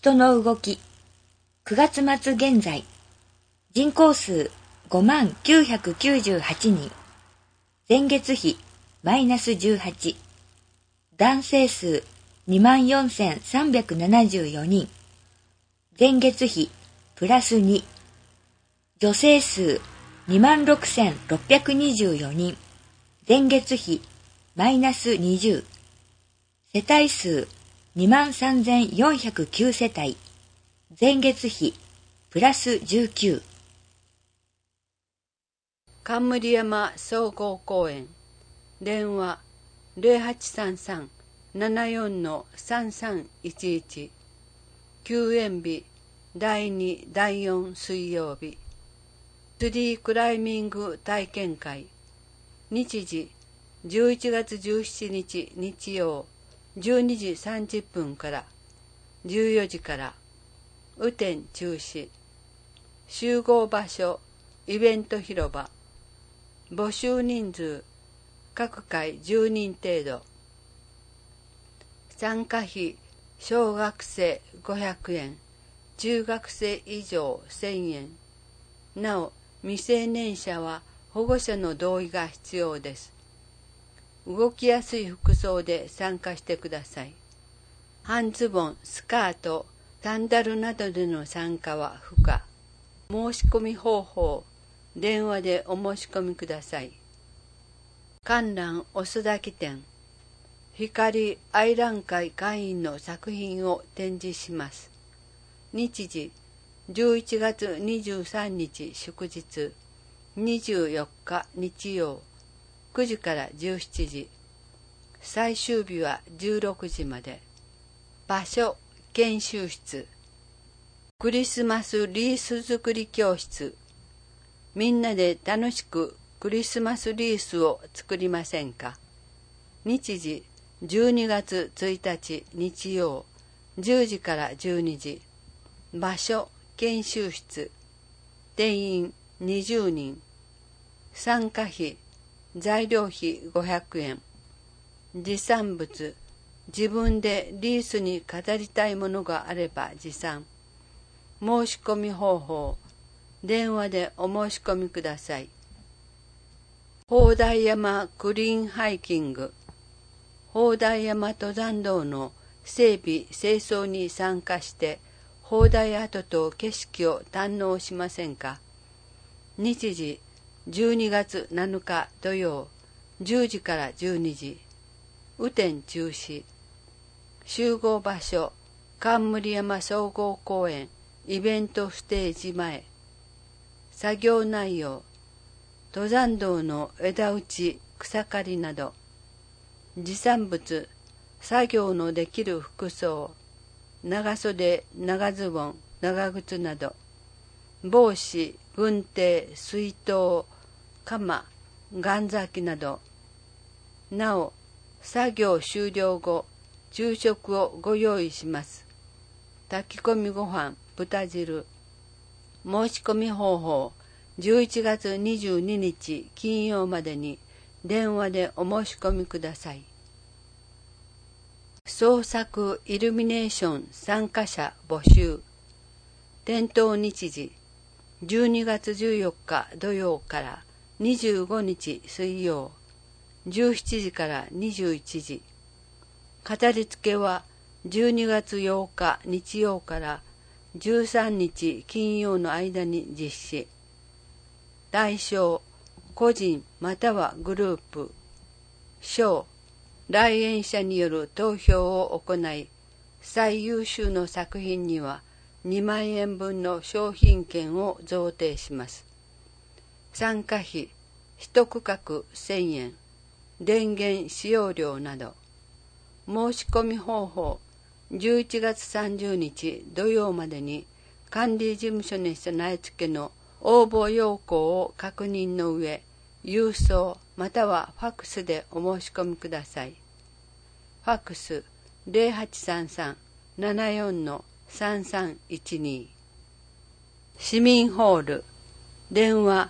人の動き。9月末現在。人口数5998人。前月比マイナス18。男性数24,374人。前月比プラス2。女性数26,624人。前月比マイナス20。世帯数23,409世帯。前月比プラス19。 冠山総合公園。電話0833-74-3311。休園日第2、第4水曜日。ツリークライミング体験会。日時11月17日日曜12時30分から14時から。雨天中止。集合場所イベント広場。募集人数各回10人程度。参加費小学生500円、中学生以上1000円。なお未成年者は保護者の同意が必要です。動きやすい服装で参加してください。半ズボン、スカート、サンダルなどでの参加は不可。申し込み方法、電話でお申し込みください。観覧おすだき展。光愛覧会会員の作品を展示します。日時11月23日祝日、24日日曜、9時から17時。最終日は16時まで。場所、研修室。クリスマスリース作り教室。みんなで楽しくクリスマスリースを作りませんか。日時12月1日日曜、10時から12時。場所、研修室。定員20人。参加費材料費500円。持参物、自分でリースに飾りたいものがあれば持参。申し込み方法、電話でお申し込みください。砲台山クリーンハイキング。砲台山登山道の整備・清掃に参加して砲台跡と景色を堪能しませんか。日時12月7日土曜10時から12時。雨天中止。集合場所冠山総合公園イベントステージ前。作業内容登山道の枝打ち、草刈りなど。持参物作業のできる服装長袖、長ズボン、長靴など。帽子、軍手、水筒、鎌、ガ咲きなど。なお作業終了後昼食をご用意します。炊き込みご飯、豚汁。申し込み方法11月22日金曜までに電話でお申し込みください。創作イルミネーション参加者募集。点灯日時12月14日土曜から25日水曜17時から21時。飾り付けは12月8日日曜から13日金曜の間に実施。対象個人またはグループ。賞来園者による投票を行い、最優秀の作品には2万円分の商品券を贈呈します。参加費1区画1000円。電源使用料など。申し込み方法11月30日土曜までに管理事務所に備え付けの応募要項を確認の上、郵送またはファックスでお申し込みください。ファックス0833-74-3312。市民ホール。電話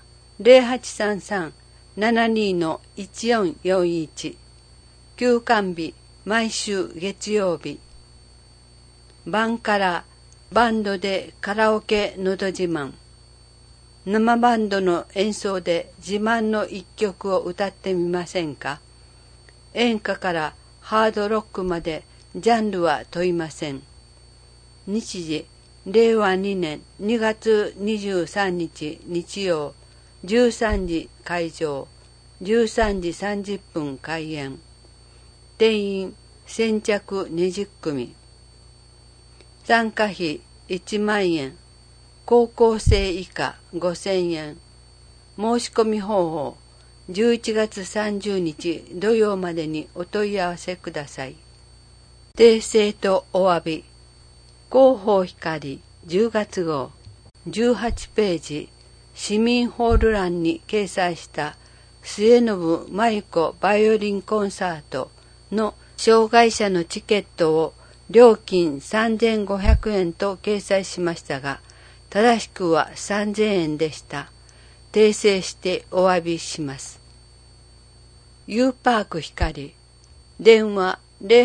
0833-72-1441。休館日毎週月曜日。バンカラバンドでカラオケのど自慢。生バンドの演奏で自慢の一曲を歌ってみませんか。演歌からハードロックまでジャンルは問いません。日時、令和2年2月23日日曜、13時会場、13時30分開演。定員先着20組。参加費1万円。高校生以下5000円。申し込み方法、11月30日土曜までにお問い合わせください。訂正とお詫び。広報光10月号18ページ市民ホール欄に掲載した末延舞子バイオリンコンサートの障害者のチケットを料金3500円と掲載しましたが、正しくは3000円でした。訂正してお詫びします。U パーク光、電話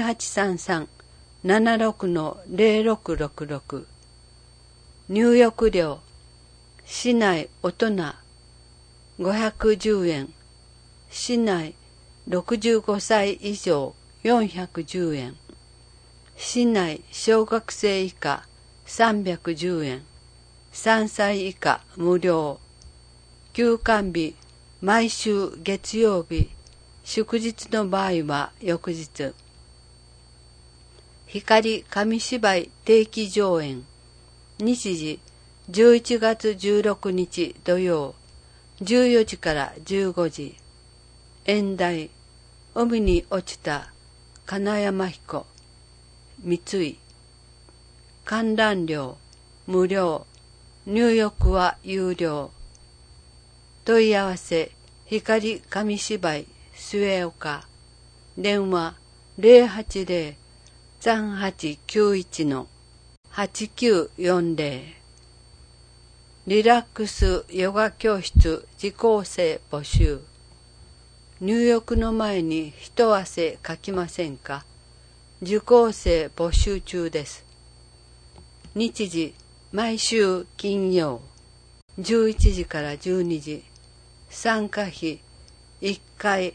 0833-76-0666。入浴料、市内大人510円、市内65歳以上410円、市内小学生以下310円、3歳以下無料。休館日、毎週月曜日、祝日の場合は翌日。光紙芝居定期上演。日時、11月16日土曜、14時から15時。演題、海に落ちた金山彦、三井。観覧料、無料。入浴は有料。問い合わせ、光紙芝居末岡。電話080-3891-8940。リラックスヨガ教室受講生募集。入浴の前に一汗かきませんか。受講生募集中です。日時、毎週金曜、11時から12時。参加費、1回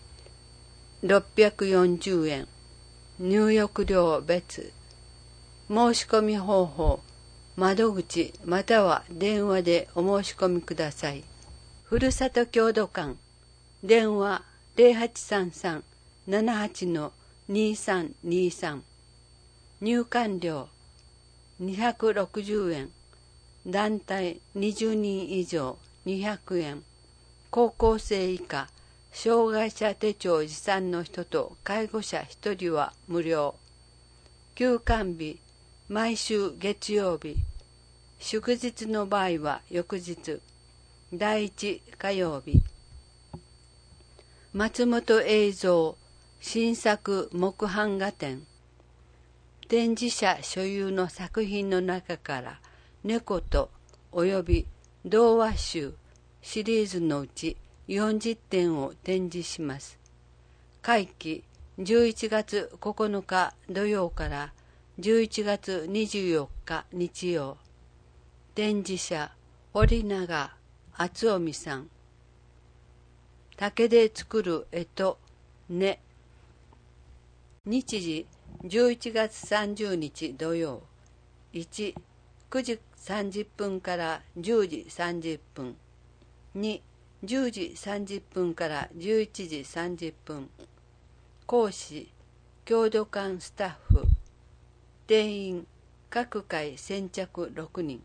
640円。入浴料別。申し込み方法、窓口または電話でお申し込みください。ふるさと郷土館、電話0833-78-2323。入館料260円。団体20人以上200円。高校生以下、障害者手帳持参の人と介護者1人は無料。休館日、毎週月曜日。祝日の場合は翌日。第1火曜日。松本映像新作木版画展。展示者所有の作品の中から猫とおよび童話集シリーズのうち40点を展示します。会期11月9日土曜から11月24日日曜。展示者堀永敦臣さん。竹で作る絵と根。日時11月30日土曜。1、9時30分から10時30分。2、10時30分から11時30分。講師、郷土館スタッフ。定員、各回先着6人。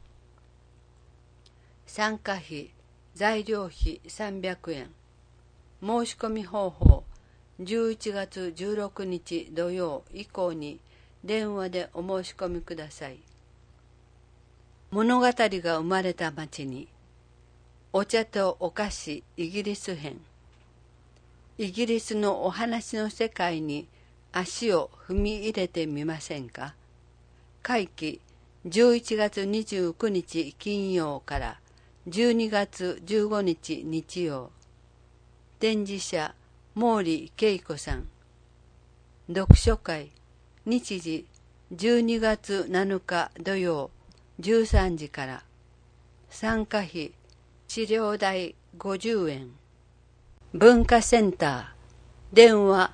参加費、材料費300円。申し込み方法、11月16日土曜以降に電話でお申し込みください。物語が生まれた町に、お茶とお菓子イギリス編。イギリスのお話の世界に足を踏み入れてみませんか。会期11月29日金曜から12月15日日曜。展示者毛利恵子さん。読書会、日時12月7日土曜 13時から。参加費治療代50円。文化センター電話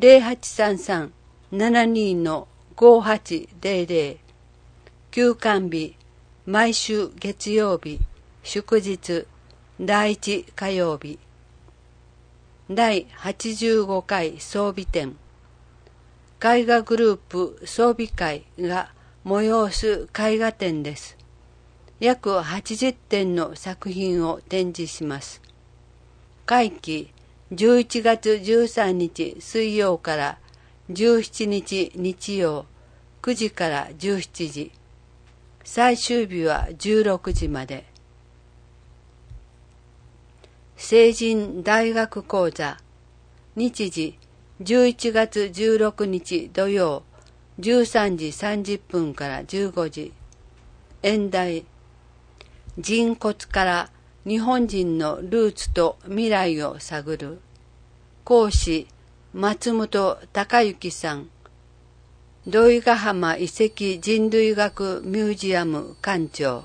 0833-72-5800。休館日毎週月曜日、祝日、第1火曜日。第85回装備展。絵画グループ装備会が催す絵画展です。約80点の作品を展示します。会期11月13日水曜から17日日曜9時から17時。最終日は16時まで。成人大学講座。日時11月16日土曜13時30分から15時。演題人骨から日本人のルーツと未来を探る。講師松本隆之さん。土井ヶ浜遺跡人類学ミュージアム館長。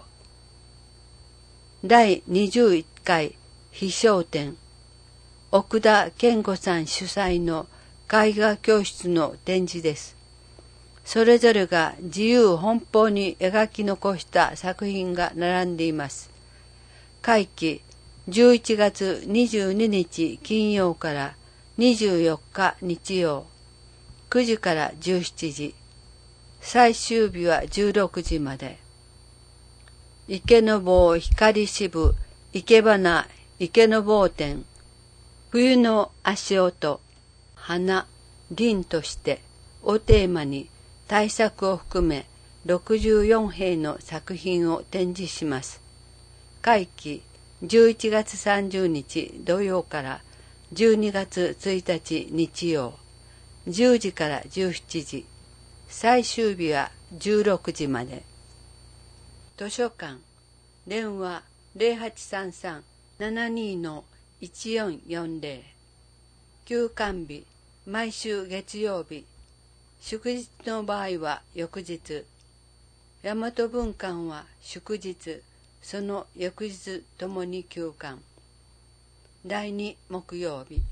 第21回飛翔展。奥田健吾さん主催の絵画教室の展示です。それぞれが自由奔放に描き残した作品が並んでいます。会期11月22日金曜から24日日曜9時から17時。最終日は16時まで。池坊光支部生け花池坊展。冬の足音、花、凛としてをテーマに大作を含め64兵の作品を展示します。会期11月30日土曜から12月1日日曜10時から17時。最終日は16時まで。図書館電話 0833-72-1440。休館日毎週月曜日、祝日の場合は翌日。大和文館は祝日、その翌日ともに休館。第2木曜日。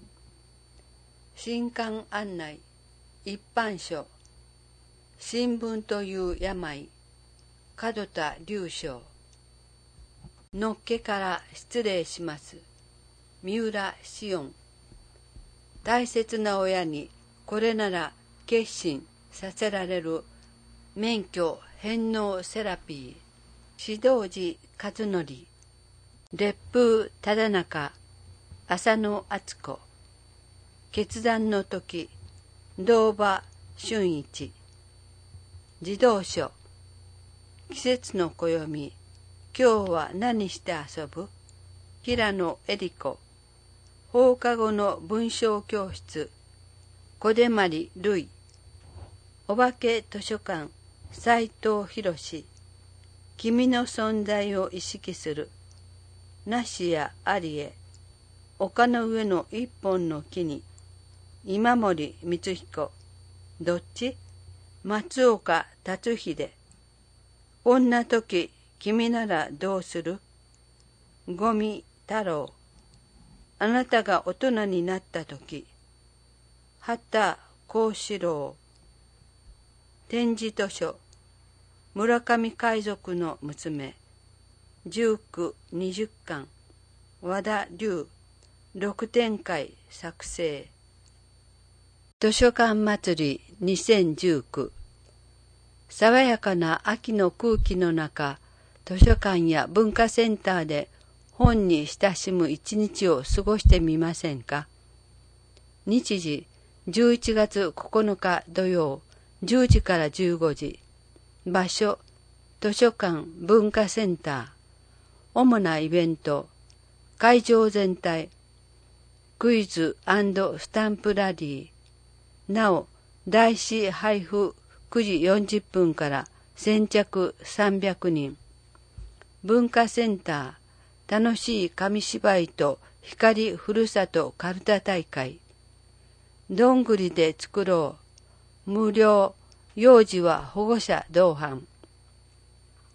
新刊案内一般書。新聞という病。門田隆章。のっけから失礼します。三浦紫音。大切な親にこれなら決心させられる免許返納セラピー。指導寺和則。烈風忠中。浅野敦子。決断の時。堂場俊一。児童書。季節の暦。今日は何して遊ぶ？平野恵里子。放課後の文章教室。小出丸類。お化け図書館。斉藤博。君の存在を意識する。なしやありへ。丘の上の一本の木に。今森光彦。どっち？松岡達秀。こんな時君ならどうする？五味太郎。あなたが大人になった時。畑幸四郎。展示図書。村上海賊の娘。19、20巻。和田龍。6展開作成。図書館祭り2019。爽やかな秋の空気の中、図書館や文化センターで本に親しむ一日を過ごしてみませんか。日時11月9日土曜10時から15時。場所図書館文化センター。主なイベント。会場全体。クイズ&スタンプラリー。なお、台紙配布9時40分から先着300人。文化センター、楽しい紙芝居と光ふるさとかるた大会。どんぐりで作ろう。無料、幼児は保護者同伴。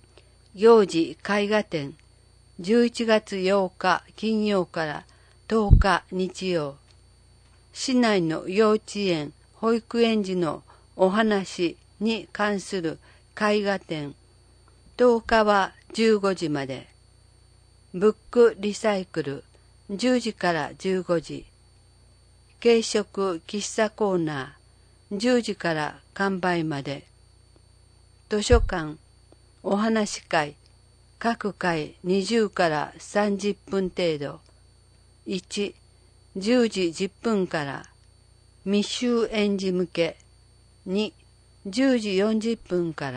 幼児絵画展、11月8日金曜から10日日曜。市内の幼稚園、保育園児のお話に関する絵画展。10日は15時まで。ブックリサイクル、10時から15時。軽食喫茶コーナー、10時から完売まで。図書館、お話会、各回20から30分程度。1、10時10分から未就園児向け。2、10時40分から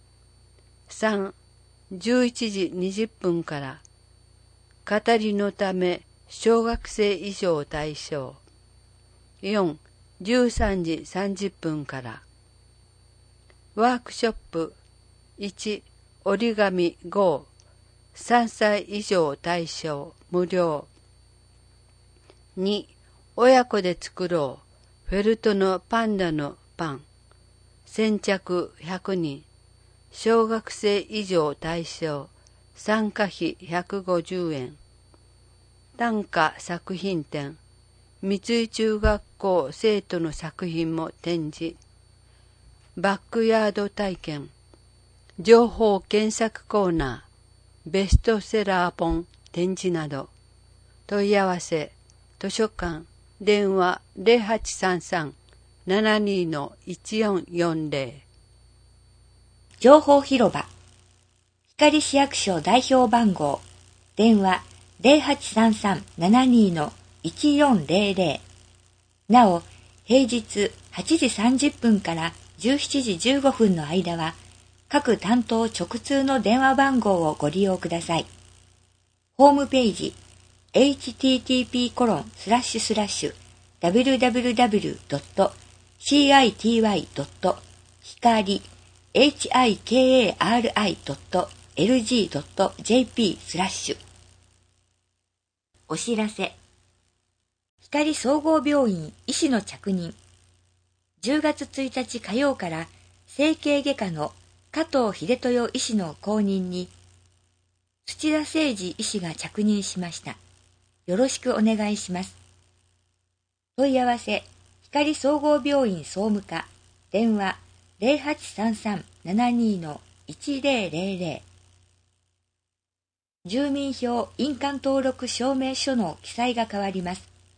。3、11時20分から。語りのため小学生以上対象。4、13時30分から。ワークショップ1、折り紙5、3歳以上対象無料。2、親子で作ろうフェルトのパンダのパン。先着100人。小学生以上対象。参加費150円。短歌作品展。三井中学校生徒の作品も展示。バックヤード体験。情報検索コーナー。ベストセラー本展示など。問い合わせ。図書館。電話 0833-72-1440。 情報広場。光市役所代表番号。電話 0833-72-1400。なお、平日8時30分から17時15分の間は、各担当直通の電話番号をご利用ください。ホームページ、http://www.hikari.lg.jp/ お知らせ。光総合病院医師の着任。10月1日火曜から整形外科の加藤秀豊医師の後任に土田誠二医師が着任しました。よろしくお願いします。問い合わせ、光総合病院総務課、電話 0833-72-1000。住民票印鑑登録証明書の記載が変わります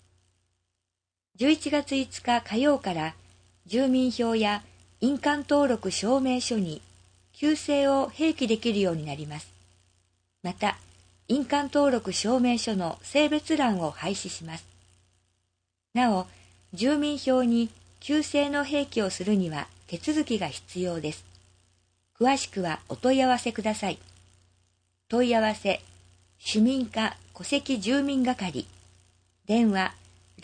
。11月5日火曜から住民票や印鑑登録証明書に旧姓を併記できるようになります。また、印鑑登録証明書の性別欄を廃止します。なお、住民票に旧姓の併記をするには手続きが必要です。詳しくはお問い合わせください。問い合わせ、市民課戸籍住民係、電話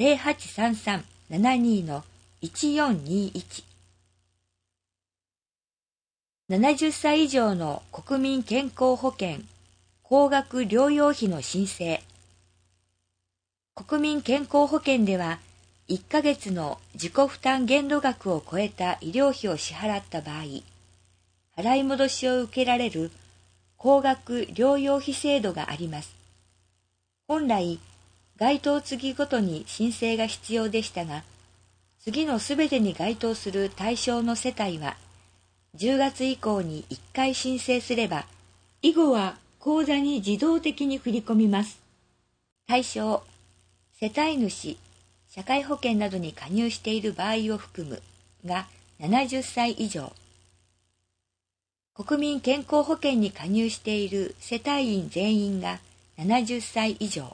0833-72-1421。70歳以上の国民健康保険高額療養費の申請。国民健康保険では、1ヶ月の自己負担限度額を超えた医療費を支払った場合、払い戻しを受けられる高額療養費制度があります。本来、該当次ごとに申請が必要でしたが、次のすべてに該当する対象の世帯は、10月以降に1回申請すれば、以後は口座に自動的に振り込みます。対象、世帯主、社会保険などに加入している場合を含むが70歳以上。国民健康保険に加入している世帯員全員が70歳以上。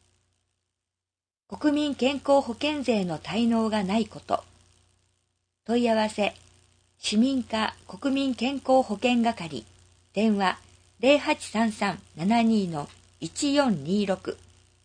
国民健康保険税の滞納がないこと。問い合わせ、市民課国民健康保険係、電話0833-72-1426。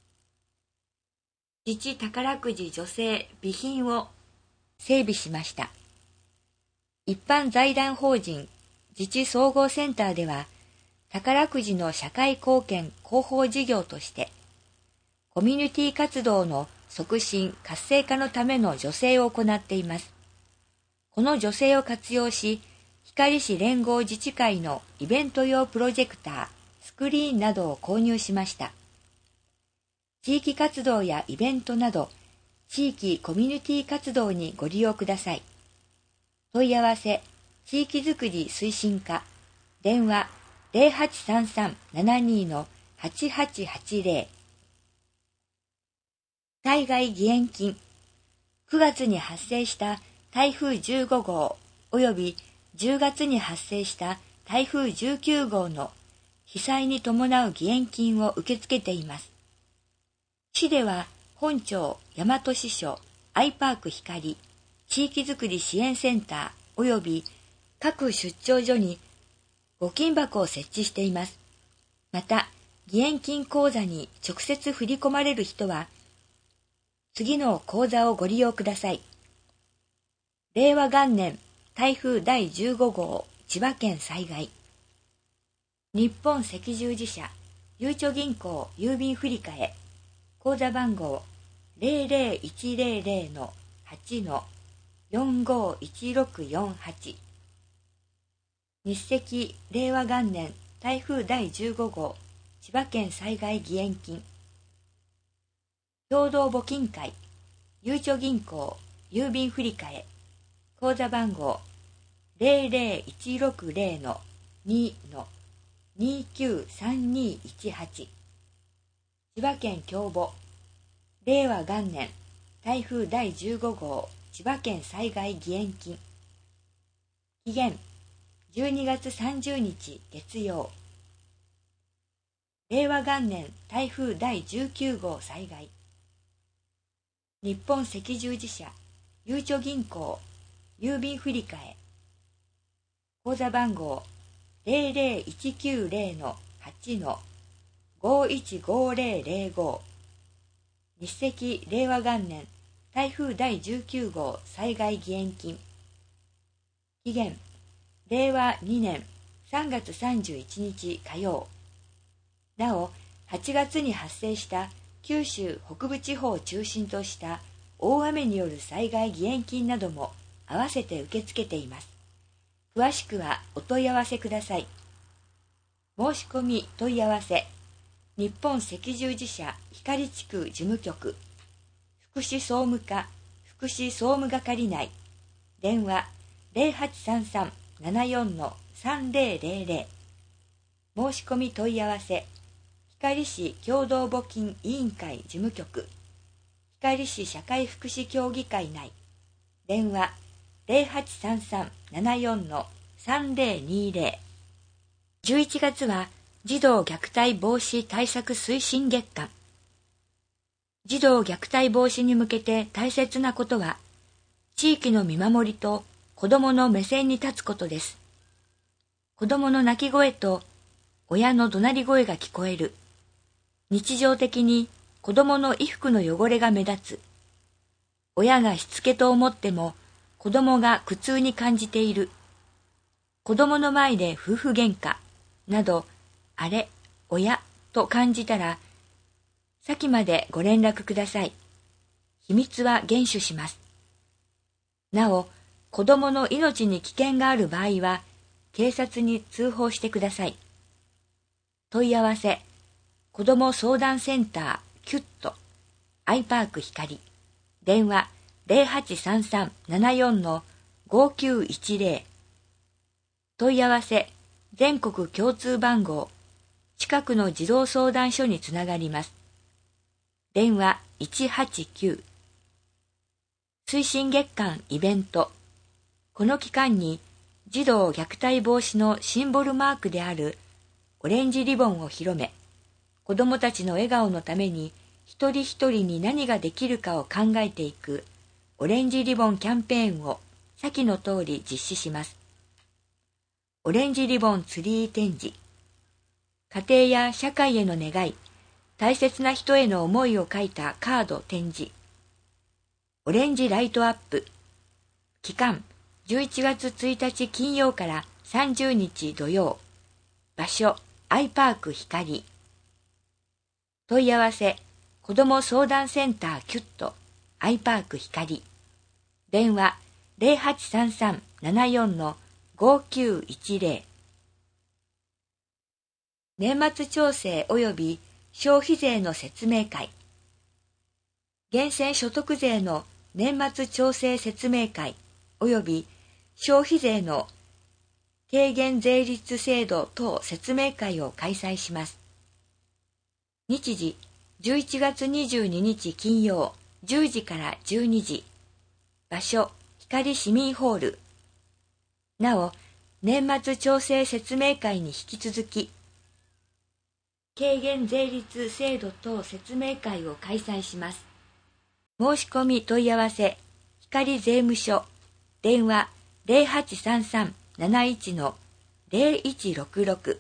自治宝くじ助成備品を整備しました。一般財団法人自治総合センターでは、宝くじの社会貢献広報事業として、コミュニティ活動の促進活性化のための助成を行っています。この助成を活用し、 光市連合自治会のイベント用プロジェクター、スクリーンなどを購入しました。地域活動やイベントなど、地域コミュニティ活動にご利用ください。問い合わせ、地域づくり推進課、電話0833-72-8880。災害義援金。9月に発生した台風15号及び10月に発生した台風19号の被災に伴う義援金を受け付けています。市では本町大和支所アイパーク光地域づくり支援センター及び各出張所に募金箱を設置しています。また、義援金口座に直接振り込まれる人は、次の口座をご利用ください。令和元年台風第15号千葉県災害。日本赤十字社ゆうちょ銀行郵便振替口座番号00100-8-451648。日赤令和元年台風第15号千葉県災害義援金。共同募金会ゆうちょ銀行郵便振替口座番号00160-2-293218。千葉県共募令和元年台風第15号千葉県災害義援金。期限12月30日月曜。令和元年台風第19号災害。日本赤十字社ゆうちょ銀行郵便振替口座番号00190-8-515005。日赤令和元年台風第19号災害義援金。期限令和2年3月31日火曜。なお、8月に発生した九州北部地方を中心とした大雨による災害義援金なども合わせて受け付けています。詳しくはお問い合わせください。申し込み問い合わせ、日本赤十字社光地区事務局、福祉総務課福祉総務係内、電話0833-74-3000。申し込み問い合わせ、光市共同募金委員会事務局、光市社会福祉協議会内、電話0833-74-3020。11月は児童虐待防止対策推進月間。児童虐待防止に向けて大切なことは、地域の見守りと子どもの目線に立つことです。子どもの泣き声と親の怒鳴り声が聞こえる。日常的に子どもの衣服の汚れが目立つ。親がしつけと思っても子どもが苦痛に感じている。子どもの前で夫婦喧嘩など、あれ、親と感じたら、先までご連絡ください。秘密は厳守します。なお、子どもの命に危険がある場合は、警察に通報してください。問い合わせ、子ども相談センターキュットアイパーク光、電話0833-74-5910。問い合わせ、全国共通番号、近くの児童相談所につながります。電話189。推進月間イベント。この期間に児童虐待防止のシンボルマークであるオレンジリボンを広め、子どもたちの笑顔のために一人一人に何ができるかを考えていくオレンジリボンキャンペーンを先の通り実施します。オレンジリボンツリー展示。家庭や社会への願い、大切な人への思いを書いたカード展示。オレンジライトアップ。期間11月1日金曜から30日土曜。場所アイパーク光。問い合わせ、子ども相談センターキュットアイパーク光。電話0833-74-5910。 5910。年末調整及び消費税の説明会。源泉所得税の年末調整説明会及び消費税の軽減税率制度等説明会を開催します。日時11月22日金曜10時から12時。場所光市民ホール。なお、年末調整説明会に引き続き、軽減税率制度等説明会を開催します。申し込み問い合わせ、光税務署、電話0833-71-0166。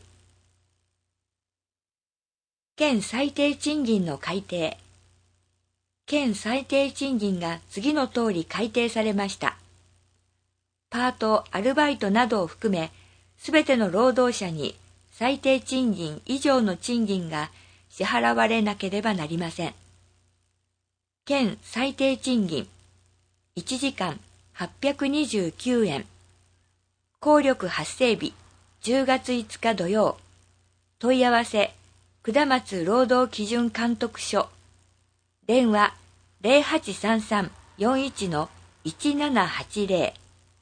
県最低賃金の改定。県最低賃金が次の通り改定されました。パート、アルバイトなどを含め、すべての労働者に最低賃金以上の賃金が支払われなければなりません。県最低賃金、1時間829円。効力発生日、10月5日土曜。問い合わせ、下松労働基準監督署。電話0833-41-1780。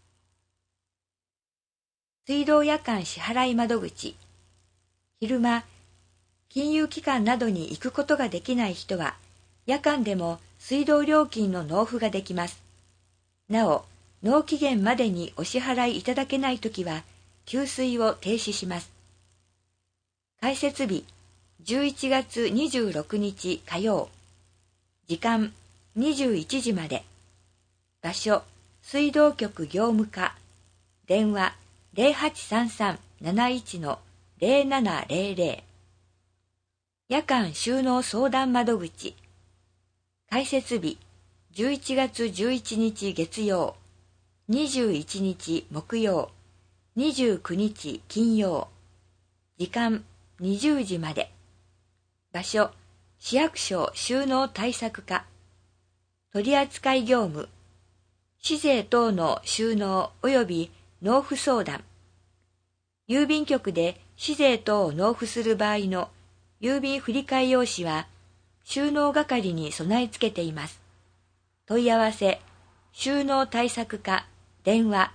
水道夜間支払い窓口。昼間、金融機関などに行くことができない人は、夜間でも水道料金の納付ができます。なお、納期限までにお支払いいただけないときは、給水を停止します。開設日、11月26日火曜。時間、21時まで。場所、水道局業務課。電話、0833-71-0700。夜間収納相談窓口。開設日、11月11日月曜、21日木曜、29日金曜。時間、20時まで。場所、市役所収納対策課。取扱業務、市税等の収納及び納付相談。郵便局で市税等を納付する場合の郵便振替用紙は収納係に備え付けています。問い合わせ、収納対策課、電話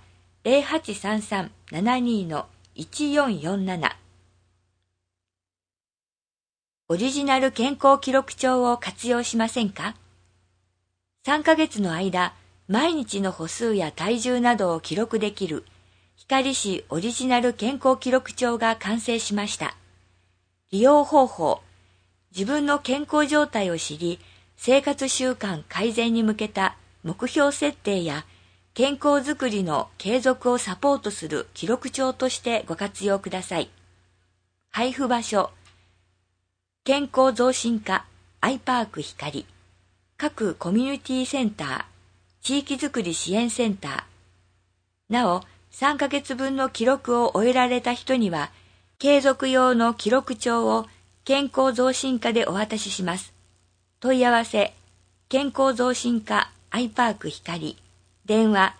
0833-72-1447。オリジナル健康記録帳を活用しませんか？ 3 ヶ月の間、毎日の歩数や体重などを記録できる光市オリジナル健康記録帳が完成しました。利用方法、自分の健康状態を知り、生活習慣改善に向けた目標設定や健康づくりの継続をサポートする記録帳としてご活用ください。配布場所、健康増進課アイパーク光、各コミュニティセンター、地域づくり支援センター。なお、3ヶ月分の記録を終えられた人には、継続用の記録帳を健康増進課でお渡しします。問い合わせ、健康増進課アイパーク光、電話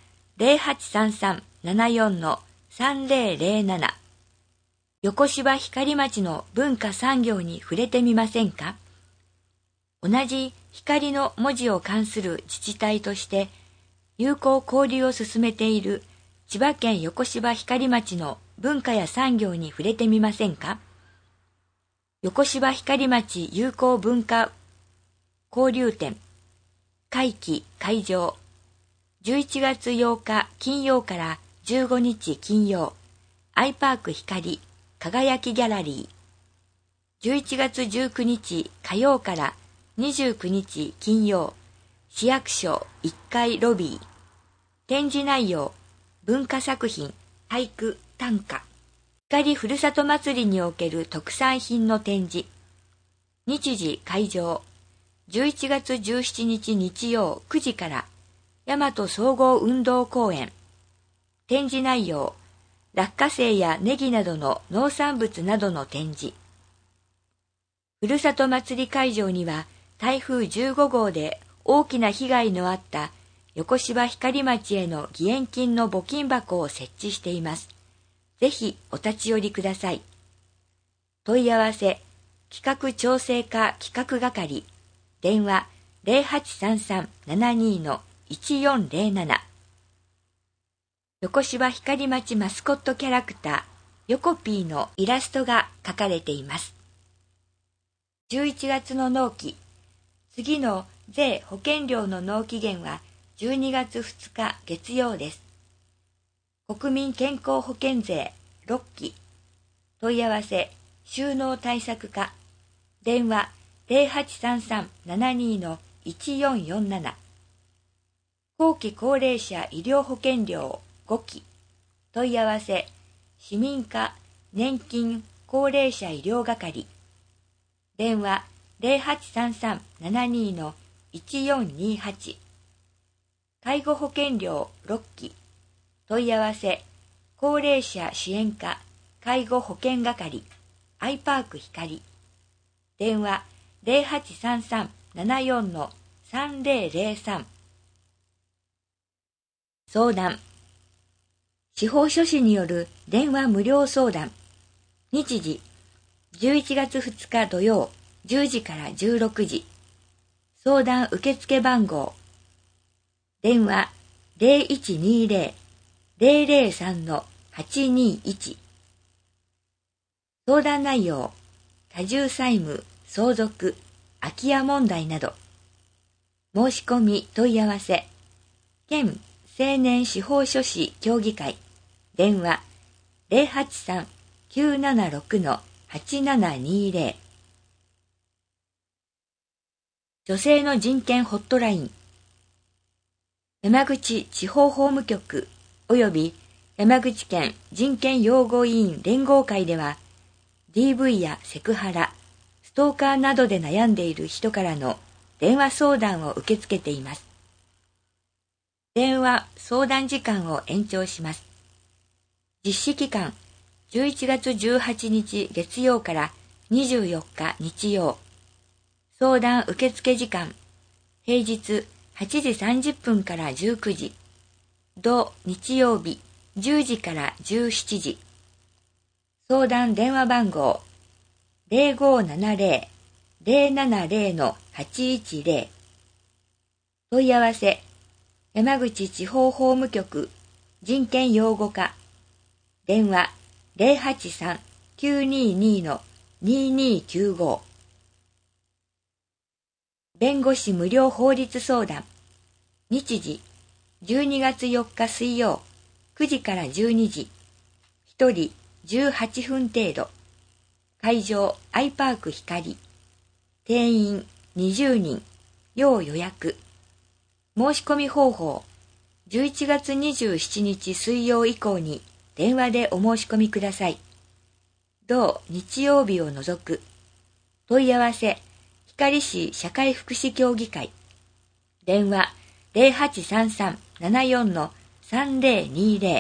0833-74-3007。横芝光町の文化産業に触れてみませんか？同じ光の文字を冠する自治体として友好交流を進めている千葉県横芝光町の文化や産業に触れてみませんか？横芝光町友好文化交流展会期会場11月8日金曜から15日金曜アイパーク光輝きギャラリー11月19日火曜から29日金曜市役所1階ロビー展示内容文化作品俳句短歌光ふるさと祭りにおける特産品の展示日時会場11月17日日曜9時から大和総合運動公園展示内容落花生やネギなどの農産物などの展示ふるさと祭り会場には台風15号で大きな被害のあった横芝光町への義援金の募金箱を設置しています。 ぜひお立ち寄りください。問い合わせ、企画調整課企画係、電話0833-72-1407。横芝光町マスコットキャラクター、ヨコピーのイラストが描かれています。11月の納期、次の税保険料の納期限は12月2日月曜です。国民健康保険税6期、問い合わせ、収納対策課、電話0833-72-1447。後期高齢者医療保険料5期、問い合わせ、市民課年金高齢者医療係、電話0833-72-1428。介護保険料6期、問い合わせ、高齢者支援課介護保険係、アイパーク光、電話0833-74-3003。相談、司法書士による電話無料相談。日時、11月2日土曜10時から16時。相談受付番号。電話0120-003-821。相談内容、多重債務、相続、空き家問題など。申し込み問い合わせ、県青年司法書士協議会、電話083-976-8720。女性の人権ホットライン、山口地方法務局及び山口県人権擁護委員連合会では、DV やセクハラ、ストーカーなどで悩んでいる人からの電話相談を受け付けています。電話相談時間を延長します。実施期間、11月18日月曜から24日日曜。相談受付時間、平日8時30分から19時。土日曜日10時から17時。相談電話番号 0570-070-810。問い合わせ、山口地方法務局人権擁護課、電話083-922-2295。弁護士無料法律相談。日時、12月4日水曜9時から12時。1人18分程度。会場アイパーク光。定員20人。要予約。申し込み方法。11月27日水曜以降に電話でお申し込みください。同日曜日を除く。問い合わせ、光市社会福祉協議会。電話0833-74-3020。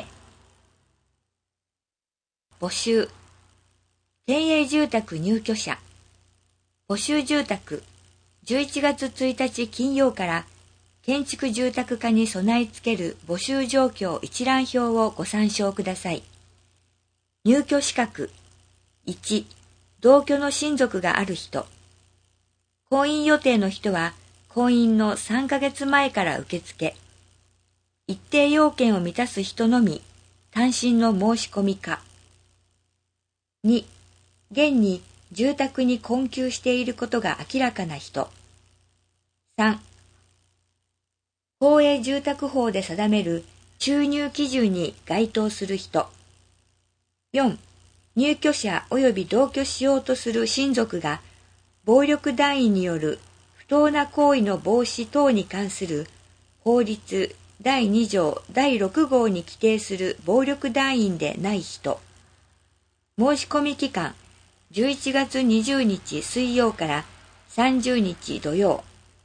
募集。県営住宅入居者。募集住宅。11月1日金曜から建築住宅課に備え付ける募集状況一覧表をご参照ください。入居資格。1、同居の親族がある人。婚姻予定の人は婚姻の3ヶ月前から受付。一定要件を満たす人のみ単身の申し込みか。2、現に住宅に困窮していることが明らかな人。3、公営住宅法で定める収入基準に該当する人。4、入居者及び同居しようとする親族が暴力団員による不当な行為の防止等に関する法律第2条第6号に規定する暴力団員でない人。申し込み期間、11月20日水曜から30日土曜。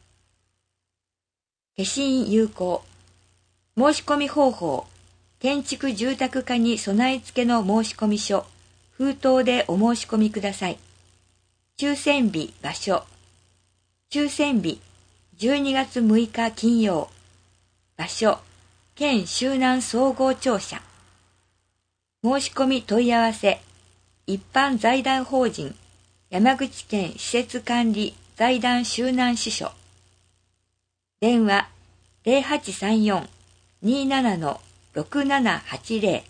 消印有効。申し込み方法。建築住宅課に備え付けの申込書、封筒でお申し込みください。抽選日、場所。抽選日、12月6日金曜。場所、県周南総合庁舎。 申し込み問い合わせ、一般財団法人山口県施設管理財団周南支所。電話0834-27-6780。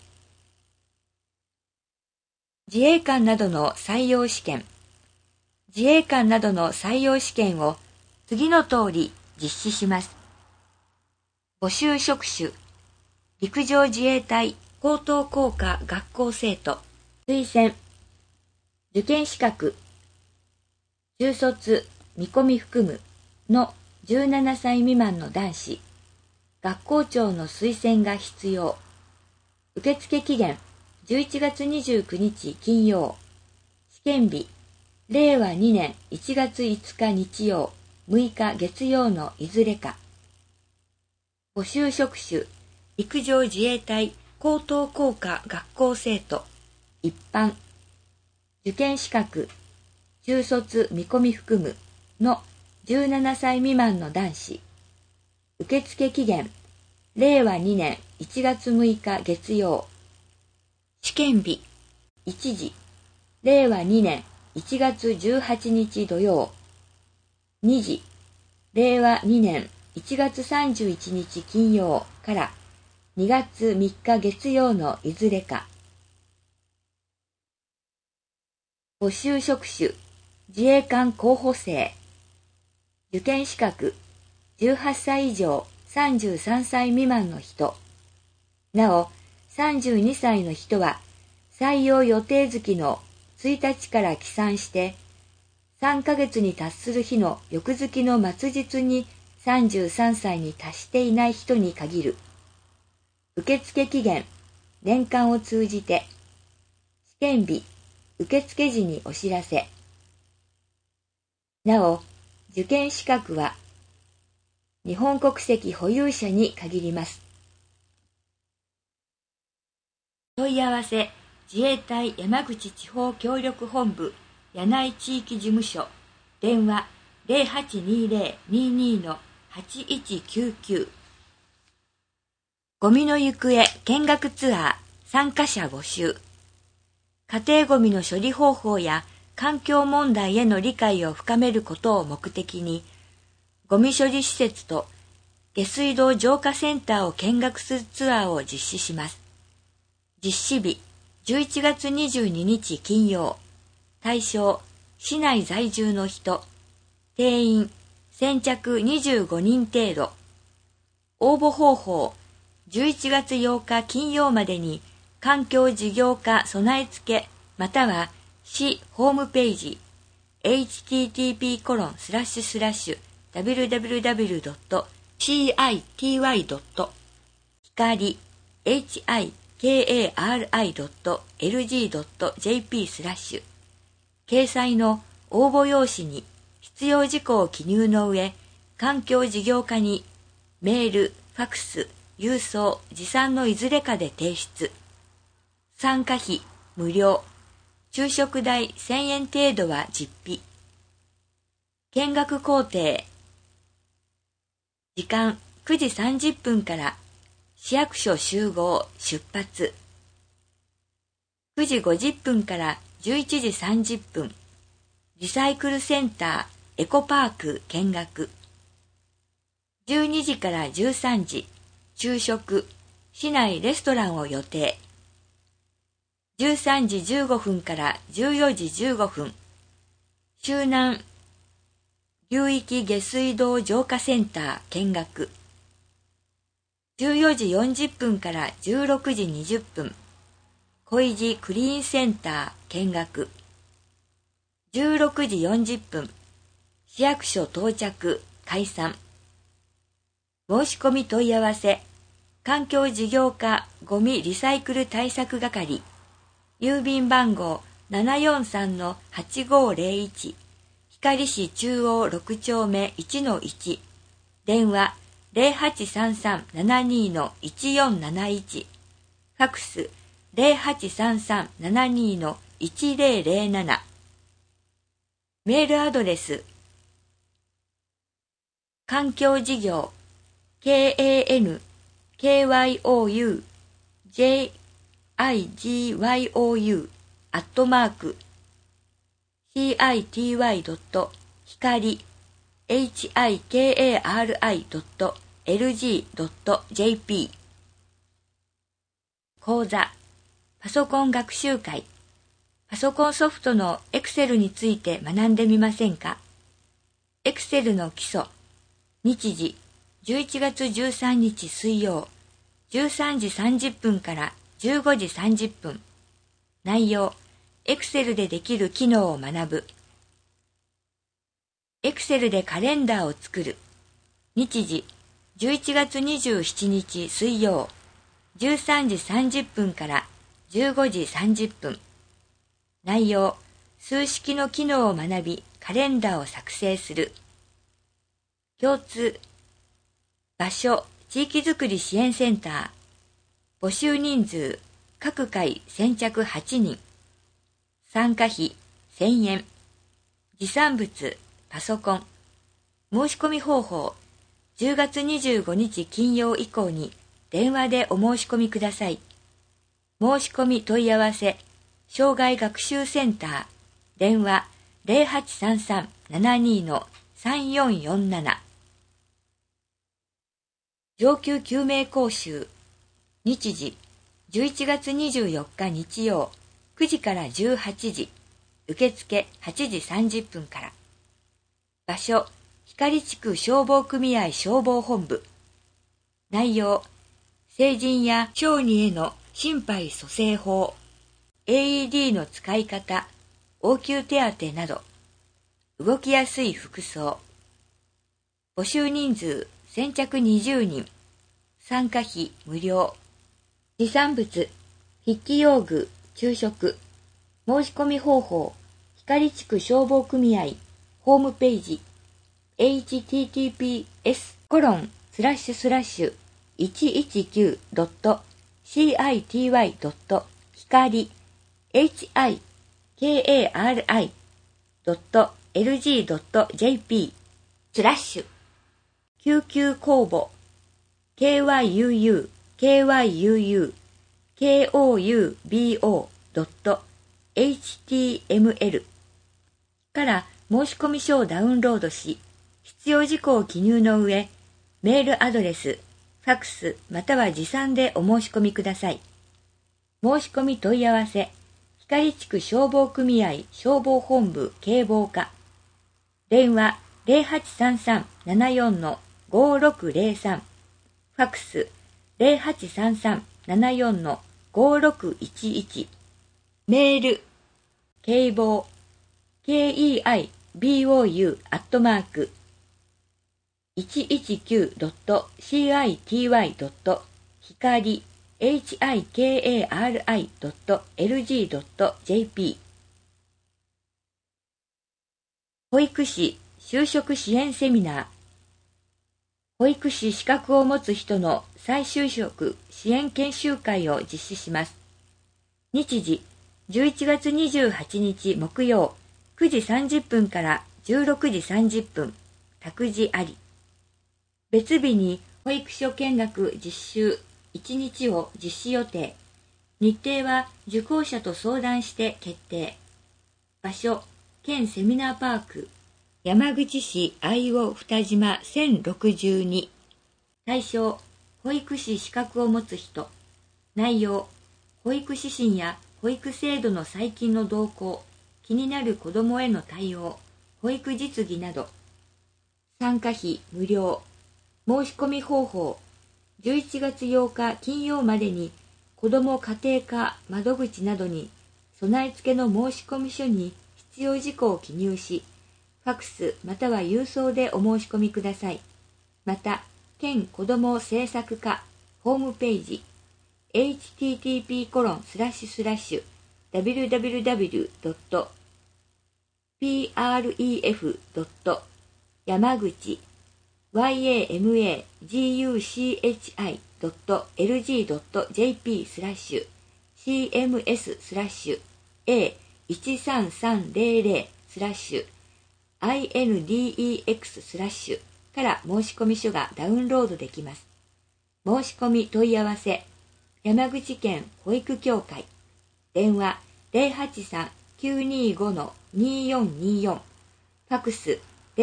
自衛官などの採用試験。自衛官などの採用試験を次の通り実施します。募集職種、陸上自衛隊高等工科学校生徒、推薦、受験資格、中卒見込み含むの17歳未満の男子、学校長の推薦が必要。受付期限11月29日金曜。試験日令和2年1月5日日曜、6日月曜のいずれか。募集職種、陸上自衛隊高等工科学校生徒、一般。受験資格、中卒見込み含むの17歳未満の男子。受付期限、令和2年1月6日月曜。試験日、1時、令和2年1月18日土曜。2時、令和2年1月31日金曜から2月3日月曜のいずれか。募集職種、自衛官候補生。受験資格、18歳以上33歳未満の人。なお、32歳の人は採用予定月の1日から起算して3ヶ月に達する日の翌月の末日に33歳に達していない人に限る。受付期限、年間を通じて。試験日、受付時にお知らせ。なお、受験資格は日本国籍保有者に限ります。問い合わせ、自衛隊山口地方協力本部柳井地域事務所。電話0820-22-8199。ゴミの行方見学ツアー参加者募集。家庭ゴミの処理方法や環境問題への理解を深めることを目的に、ゴミ処理施設と下水道浄化センターを見学するツアーを実施します。実施日、11月22日金曜。対象、市内在住の人。定員、先着25人程度。応募方法、11月8日金曜までに環境事業課備え付けまたは市ホームページ http://www.city.光hikari.lg.jp/ 掲載の応募用紙に必要事項を記入の上、環境事業課にメール、ファクス、郵送、持参のいずれかで提出。参加費無料。昼食代1000円程度は実費。見学工程。時間9時30分から市役所集合出発。9時50分から11時30分。リサイクルセンターエコパーク見学。12時から13時。昼食、市内レストランを予定。13時15分から14時15分、周南流域下水道浄化センター見学。14時40分から16時20分、小井寺クリーンセンター見学。16時40分、市役所到着解散。申し込み問い合わせ、環境事業課ゴミリサイクル対策係、郵便番号 743-8501、光市中央6丁目 1-1、電話 0833-72-1471、ファクス 0833-72-1007、メールアドレス、環境事業 KANKYOUJIGYO hikari.hikari.lg.jp 講座パソコン学習会。パソコンソフトの Excel について学んでみませんか？ Excel の基礎。日時11月13日水曜13時30分から15時30分。内容、Excel でできる機能を学ぶ。Excel でカレンダーを作る。日時、11月27日水曜13時30分から15時30分。内容、数式の機能を学び、カレンダーを作成する。共通、場所、地域づくり支援センター。募集人数、各回先着8人。参加費1000円。持参物、パソコン。申し込み方法、10月25日金曜以降に電話でお申し込みください。申し込み問い合わせ、障害学習センター、電話 0833-72-3447。上級救命講習。日時、11月24日日曜、9時から18時、受付8時30分から。場所、光地区消防組合消防本部。内容、成人や小児への心肺蘇生法、AED の使い方、応急手当など、動きやすい服装。募集人数先着20人。参加費無料。持参物、筆記用具、昼食。申し込み方法、光地区消防組合、ホームページ、https://119.hikari.lg.jp 救急公募 kyuu.html から申し込み書をダウンロードし、必要事項を記入の上、メールアドレス、ファクスまたは持参でお申し込みください。申し込み問い合わせ、光地区消防組合消防本部警防課。電話0833-74-5603。ファクス0833-74-5611。メール、警防、keibouu@119.hikari.lg.jp 保育士就職支援セミナー。保育士資格を持つ人の再就職支援研修会を実施します。日時、11月28日木曜、9時30分から16時30分、託児あり。別日に保育所見学実習1日を実施予定。日程は受講者と相談して決定。場所、県セミナーパーク、山口市愛尾二島1062。対象、保育士資格を持つ人。内容、保育指針や保育制度の最近の動向、気になる子どもへの対応、保育実技など。参加費無料。申し込み方法、11月8日金曜までに子ども家庭科窓口などに備え付けの申し込み書に必要事項を記入し、ファクスまたは郵送でお申し込みください。また、県子ども政策課ホームページ http://www.pruf.yamaguchi-cms.lg.jp/cms/index/ から申し込み書がダウンロードできます。申し込み問い合わせ山口県保育協会、電話083-925-2424、ファクス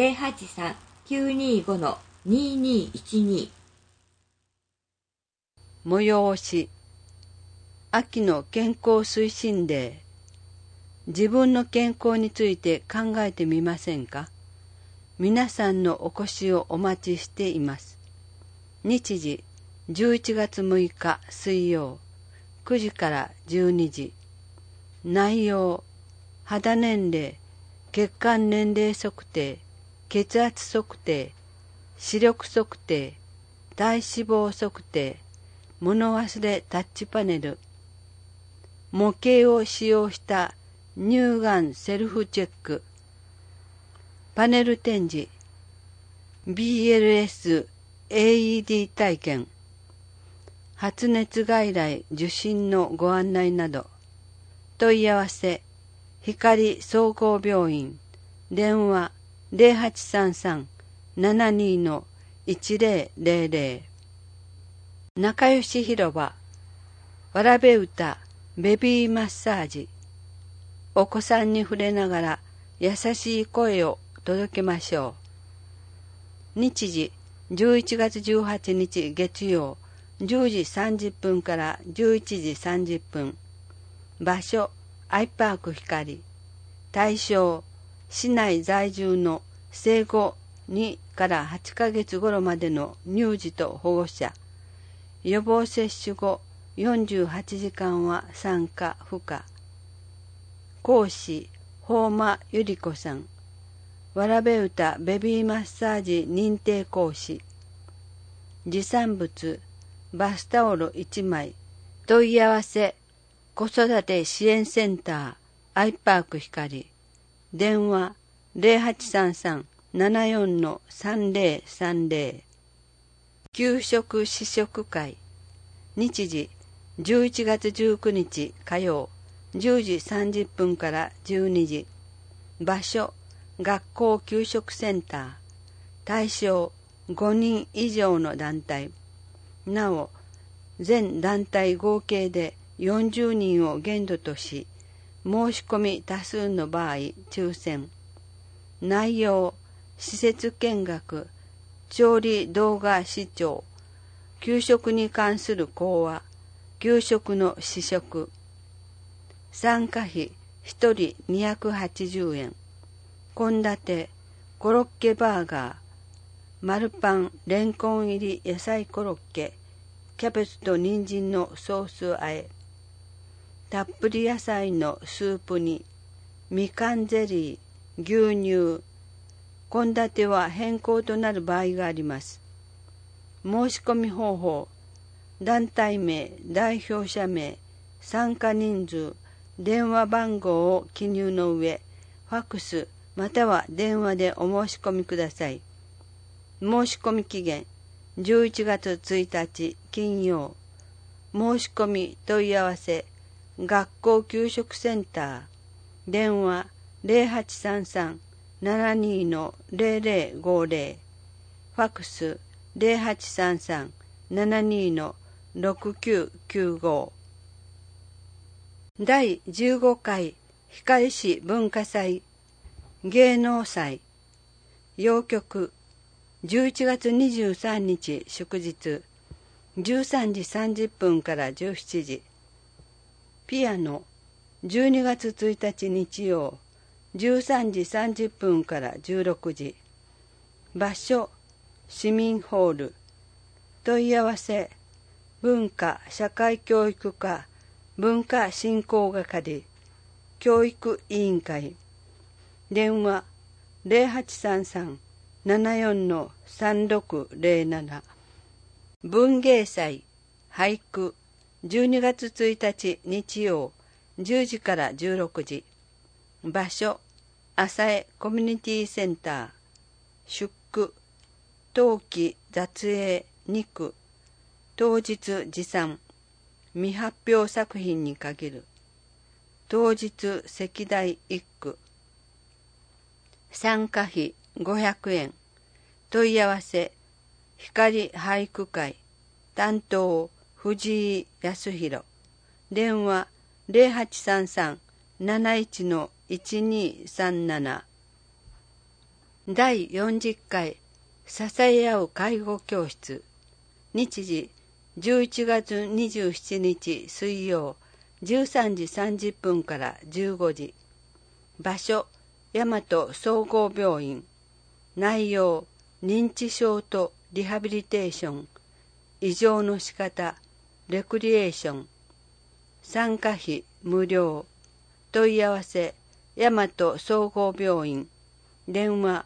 083-925-2212。 催し、秋の健康推進デー。自分の健康について考えてみませんか？皆さんのお越しをお待ちしています。日時11月6日水曜9時から12時。内容、肌年齢、血管年齢測定、血圧測定、視力測定、体脂肪測定、物忘れタッチパネル、模型を使用した乳がんセルフチェック、パネル展示、BLS AED 体験、発熱外来受診のご案内など、問い合わせ、光総合病院、電話0833-72-1000、仲良し広場、わらべ歌ベビーマッサージ、お子さんに触れながら優しい声を届けましょう。日時11月18日月曜10時30分から11時30分。場所アイパーク光。対象市内在住の生後2から8ヶ月頃までの乳児と保護者。予防接種後48時間は参加不可。講師本間由里子さん。わらべ歌ベビーマッサージ認定講師。持参物バスタオル1枚。問い合わせ子育て支援センターアイパーク光。電話0833-74-3030。給食試食会。日時11月19日火曜10時30分から12時。場所学校給食センター。対象5人以上の団体。なお全団体合計で40人を限度とし、申し込み多数の場合抽選。内容施設見学、調理動画視聴、給食に関する講話、給食の試食。参加費1人280円。献立コロッケバーガー、マルパンレンコン入り野菜コロッケ、キャベツと人参のソース和え、たっぷり野菜のスープにみかんゼリー、牛乳。献立は変更となる場合があります。申し込み方法、団体名、代表者名、参加人数、電話番号を記入の上、ファクスまたは電話でお申し込みください。申し込み期限11月1日金曜。申し込み問い合わせ学校給食センター。電話0833-72-0050。ファクス0833-72-6995。第15回光市文化祭芸能祭。謡曲11月23日祝日13時30分から17時。ピアノ12月1日日曜13時30分から16時。場所市民ホール。問い合わせ文化社会教育課文化振興係教育委員会。電話0833-74-3607。文芸祭俳句12月1日日曜10時から16時。場所浅江コミュニティセンター。出句冬季雑影2句。当日持参。未発表作品に限る。当日席題1句。参加費500円。問い合わせ光俳句会担当藤井康弘。電話0833-71-1237。第40回支え合う介護教室。日時11月27日水曜13時30分から15時。場所大和総合病院。内容認知症とリハビリテーション、異常の仕方、レクリエーション。参加費無料。問い合わせ大和総合病院。電話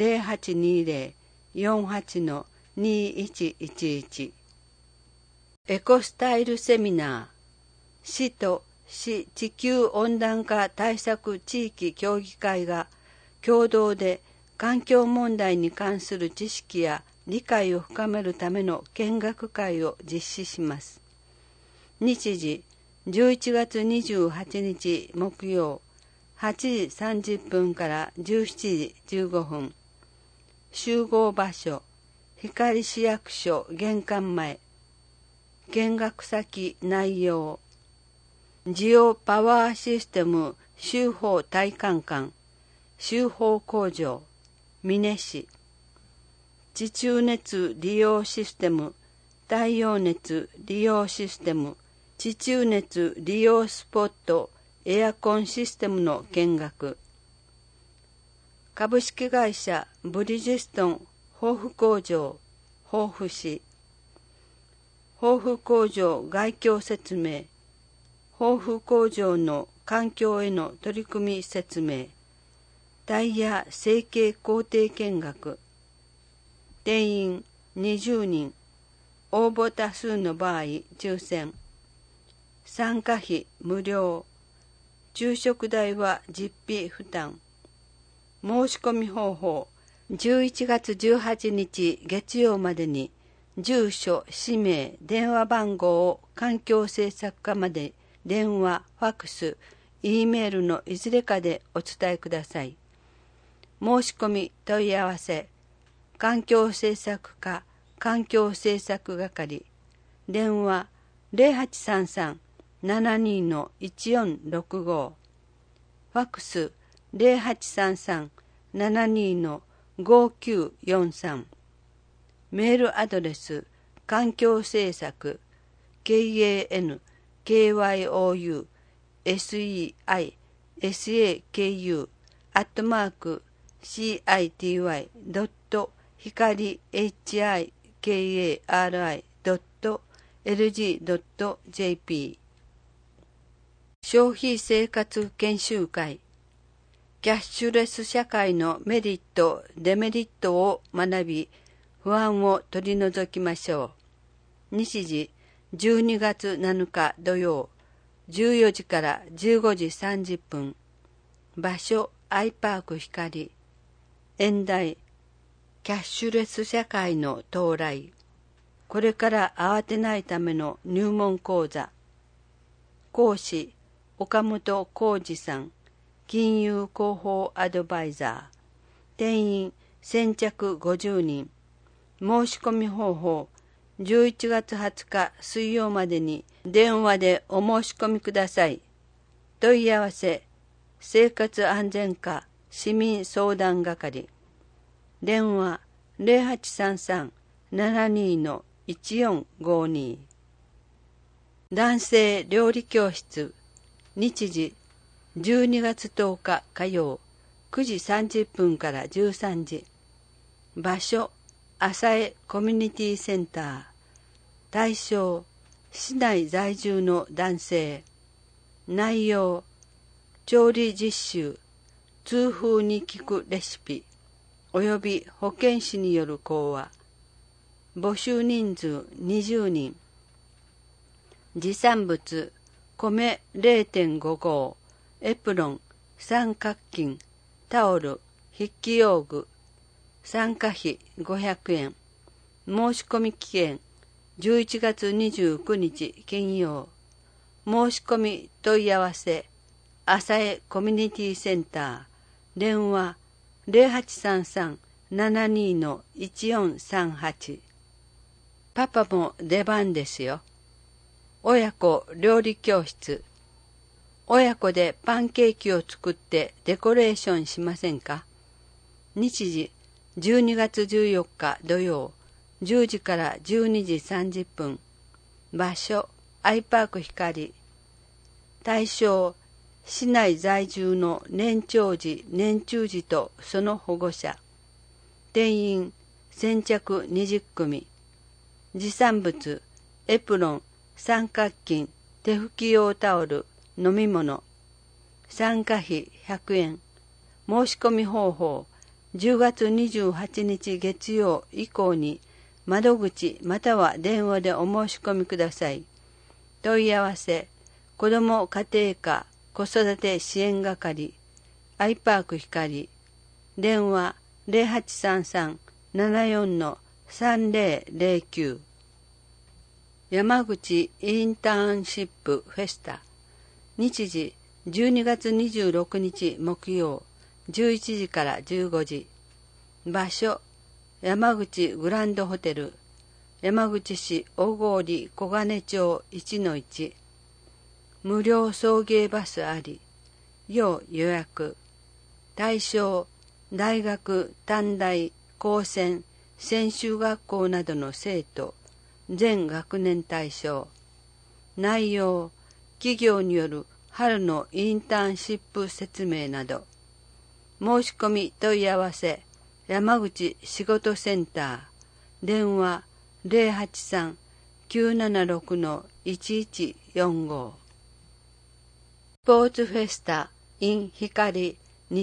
0820-48-2111。エコスタイルセミナー。市と市地球温暖化対策地域協議会が共同で環境問題に関する知識や理解を深めるための見学会を実施します。日時11月28日木曜8時30分から17時15分。集合場所光市役所玄関前。見学先内容ジオパワーシステム集法体感館集法工場美祢市。地中熱利用システム太陽熱利用システム地中熱利用スポットエアコンシステムの見学。株式会社ブリヂストン豊富工場豊富市。豊富工場概況説明豊富工場の環境への取り組み説明。タイヤ成形工程見学。定員20人。応募多数の場合抽選。参加費無料。昼食代は実費負担。申し込み方法11月18日月曜までに住所、氏名、電話番号を環境政策課まで電話、ファクス、Eメールのいずれかでお伝えください。申し込み問い合わせ環境政策課環境政策係。電話0833-72-1465。ファクス0833-72-5943。メールアドレス環境政策 kanseiCity@hikari.lg.jp。 消費生活研修会。キャッシュレス社会のメリット・デメリットを学び、不安を取り除きましょう。日時12月7日土曜14時から15時30分。場所アイパーク光。演題キャッシュレス社会の到来。これから慌てないための入門講座。講師岡本浩二さん。金融広報アドバイザー。定員先着50人。申し込み方法11月20日水曜までに電話でお申し込みください。問い合わせ生活安全課市民相談係。電話0833-72-1452。男性料理教室。日時12月10日火曜9時30分から13時。場所浅江コミュニティセンター。対象市内在住の男性。内容調理実習痛風に効くレシピおよび保健師による講話。募集人数20人。持参物米 0.5 合エプロン、三角巾、タオル、筆記用具。参加費500円。申し込み期限11月29日金曜。申し込み問い合わせ浅江コミュニティセンター。電話0833-72-1438。パパも出番ですよ。 親子料理教室。親子でパンケーキを作ってデコレーションしませんか？日時12月14日土曜10時から12時30分。場所アイパーク光。対象市内在住の年長児年中児とその保護者。定員先着20組。持参物エプロン、三角巾、手拭き用タオル、飲み物。参加費100円。申し込み方法10月28日月曜以降に窓口または電話でお申し込みください。問い合わせ子ども家庭科子育て支援係アイパーク光。電話0833-74-3009。山口インターンシップフェスタ。日時12月26日木曜11時から15時。場所山口グランドホテル。山口市小郡小金町 1-1。無料送迎バスあり。要予約。対象大学、短大、高専、専修学校などの生徒。全学年対象。内容企業による春のインターンシップ説明など。申し込み問い合わせ山口仕事センター。電話083-976-1145。スポーツフェスタ in 光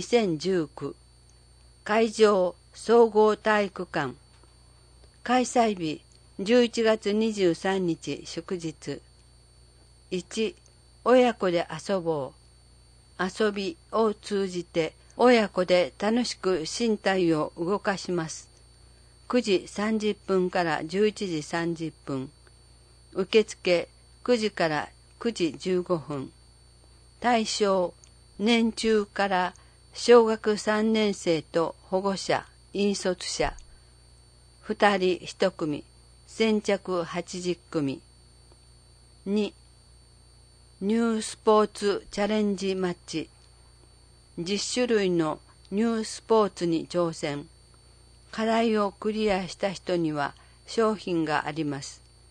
2019。会場総合体育館。開催日11月23日祝日。1、親子で遊ぼう。遊びを通じて親子で楽しく身体を動かします。9時30分から11時30分。受付9時から9時15分。対象年中から小学3年生と保護者、引率者。2人1組。先着80組。2、ニュースポーツチャレンジマッチ。10種類のニュースポーツに挑戦。課題をクリアした人には商品があります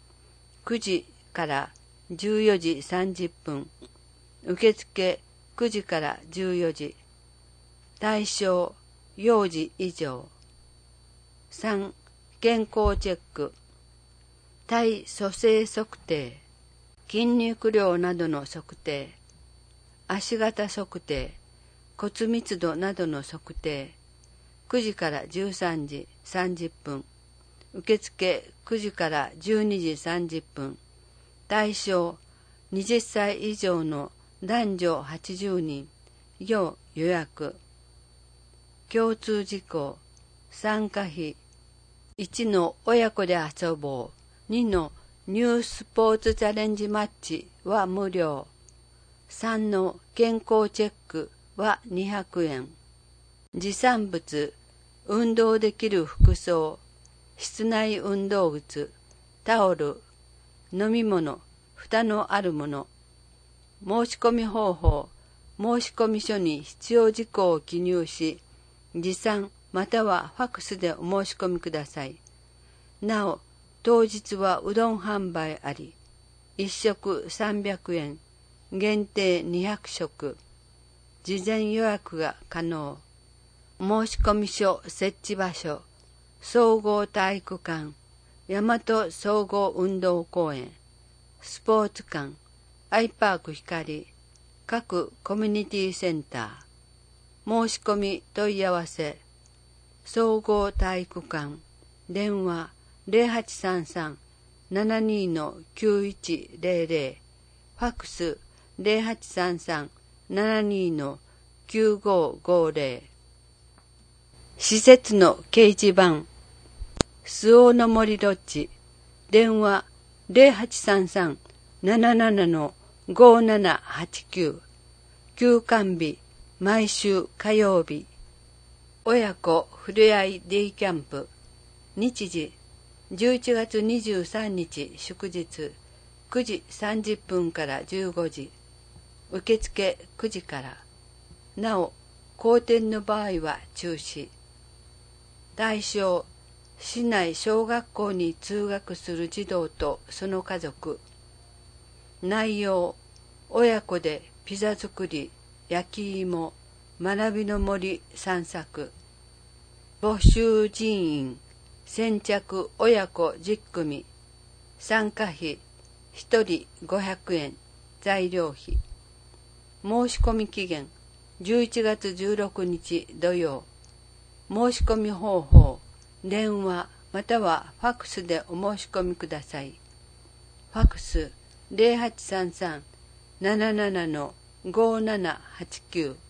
。9時から14時30分。受付9時から14時。対象幼児以上。3、健康チェック。体組成測定。筋肉量などの測定。足型測定。骨密度などの測定。9時から13時30分。受付9時から12時30分。対象20歳以上の男女80人。要予約。共通事項。参加費。1の親子で遊ぼう。2のニュースポーツチャレンジマッチは無料。3の健康チェックは200円。持参物、運動できる服装、室内運動靴、タオル、飲み物、蓋のあるもの。申し込み方法、申し込み書に必要事項を記入し、持参またはファックスでお申し込みください。なお、当日はうどん販売あり、1食300円、限定200食。事前予約が可能。申込書設置場所、総合体育館、大和総合運動公園、スポーツ館、アイパーク光、各コミュニティセンター。申し込み問い合わせ、総合体育館、電話0833-72-9100、ファックス0833-72-9550。施設の掲示板、周防の森ロッジ、電話0833-77-5789、休館日、毎週火曜日。親子ふれあいデイキャンプ、日時11月23日祝日 9時30分から15時、受付9時から。なお、後転の場合は中止。対象、市内小学校に通学する児童とその家族。内容、親子でピザ作り、焼き芋、学びの森散策。募集人員、先着親子10組。参加費、1人500円、材料費。申し込み期限、11月16日土曜。申し込み方法、電話またはファックスでお申し込みください。ファックス 0833-77-5789